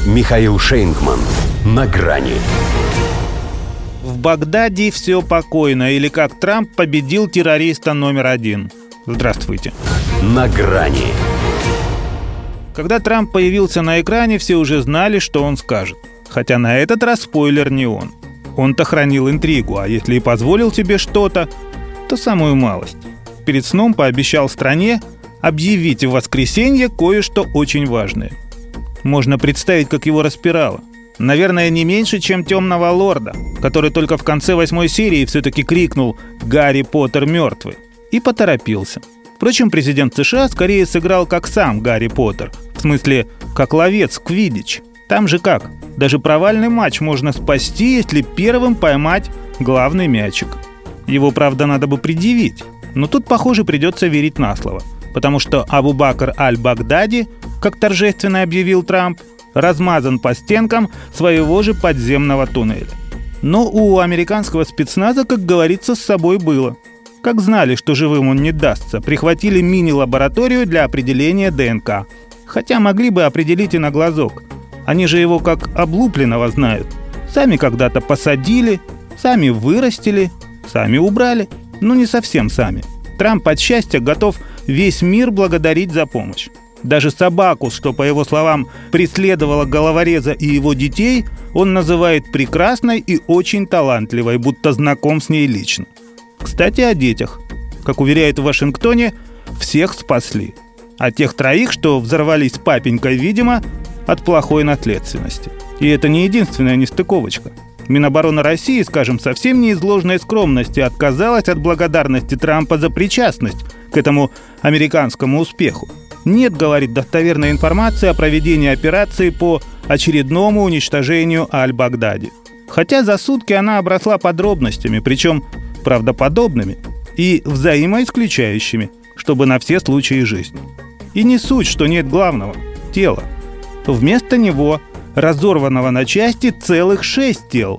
Михаил Шейнгман. На грани. В Багдаде все покойно, или как Трамп победил террориста номер 1. Здравствуйте. На грани. Когда Трамп появился на экране, все уже знали, что он скажет. Хотя на этот раз спойлер не он. Он-то хранил интригу, а если и позволил себе что-то, то самую малость. Перед сном пообещал стране объявить в воскресенье кое-что очень важное. Можно представить, как его распирало. Наверное, не меньше, чем Темного Лорда, который только в конце 8 серии все-таки крикнул «Гарри Поттер мертвый» и поторопился. Впрочем, президент США скорее сыграл как сам Гарри Поттер, в смысле, как ловец в квиддич. Там же как? Даже провальный матч можно спасти, если первым поймать главный мячик. Его, правда, надо бы предъявить, но тут, похоже, придется верить на слово, потому что Абу-Бакр аль-Багдади, как торжественно объявил Трамп, размазан по стенкам своего же подземного туннеля. Но у американского спецназа, как говорится, с собой было. Как знали, что живым он не дастся, прихватили мини-лабораторию для определения ДНК. Хотя могли бы определить и на глазок. Они же его как облупленного знают. Сами когда-то посадили, сами вырастили, сами убрали. Ну, не совсем сами. Трамп от счастья готов весь мир благодарить за помощь. Даже собаку, что, по его словам, преследовала головореза и его детей, он называет прекрасной и очень талантливой, будто знаком с ней лично. Кстати, о детях. Как уверяют в Вашингтоне, всех спасли. А тех 3, что взорвались с папенькой, видимо, от плохой наследственности. И это не единственная нестыковочка. Минобороны России, скажем, совсем не из ложной скромности отказалась от благодарности Трампа за причастность к этому американскому успеху. Нет, говорит, достоверной информации о проведении операции по очередному уничтожению Аль-Багдади. Хотя за сутки она обросла подробностями, причем правдоподобными и взаимоисключающими, чтобы на все случаи жизни. И не суть, что нет главного – тела. Вместо него, разорванного на части, целых 6 тел.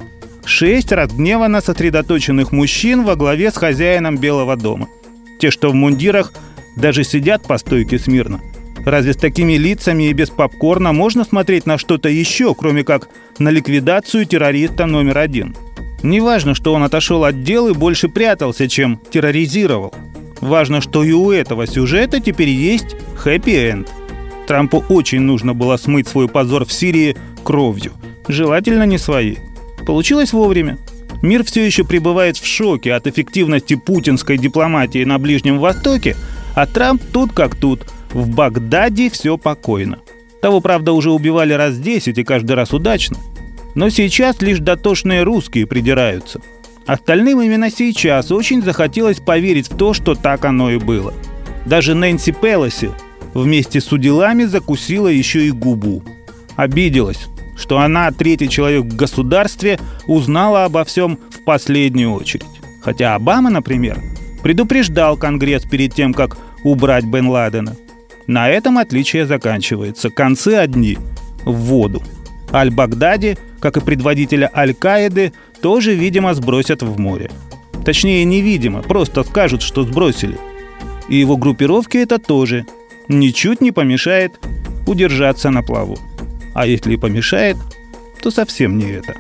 6 разгневанно сосредоточенных мужчин во главе с хозяином Белого дома. Те, что в мундирах, даже сидят по стойке смирно. Разве с такими лицами и без попкорна можно смотреть на что-то еще, кроме как на ликвидацию террориста номер 1? Неважно, что он отошел от дел и больше прятался, чем терроризировал. Важно, что и у этого сюжета теперь есть хэппи-энд. Трампу очень нужно было смыть свой позор в Сирии кровью. Желательно не своей. Получилось вовремя. Мир все еще пребывает в шоке от эффективности путинской дипломатии на Ближнем Востоке, а Трамп тут как тут. В Багдаде все покойно. Того, правда, уже убивали раз 10 и каждый раз удачно. Но сейчас лишь дотошные русские придираются. Остальным именно сейчас очень захотелось поверить в то, что так оно и было. Даже Нэнси Пелоси вместе с уделами закусила еще и губу. Обиделась, что она, 3-й человек в государстве, узнала обо всем в последнюю очередь. Хотя Обама, например, предупреждал Конгресс перед тем, как убрать Бен Ладена. На этом отличие заканчивается. Концы одни – в воду. Аль-Багдади, как и предводителя Аль-Каиды, тоже, видимо, сбросят в море. Точнее, невидимо, просто скажут, что сбросили. И его группировке это тоже ничуть не помешает удержаться на плаву. А если и помешает, то совсем не это.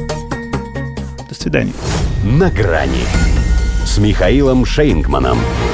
До свидания. На грани с Михаилом Шейнгманом.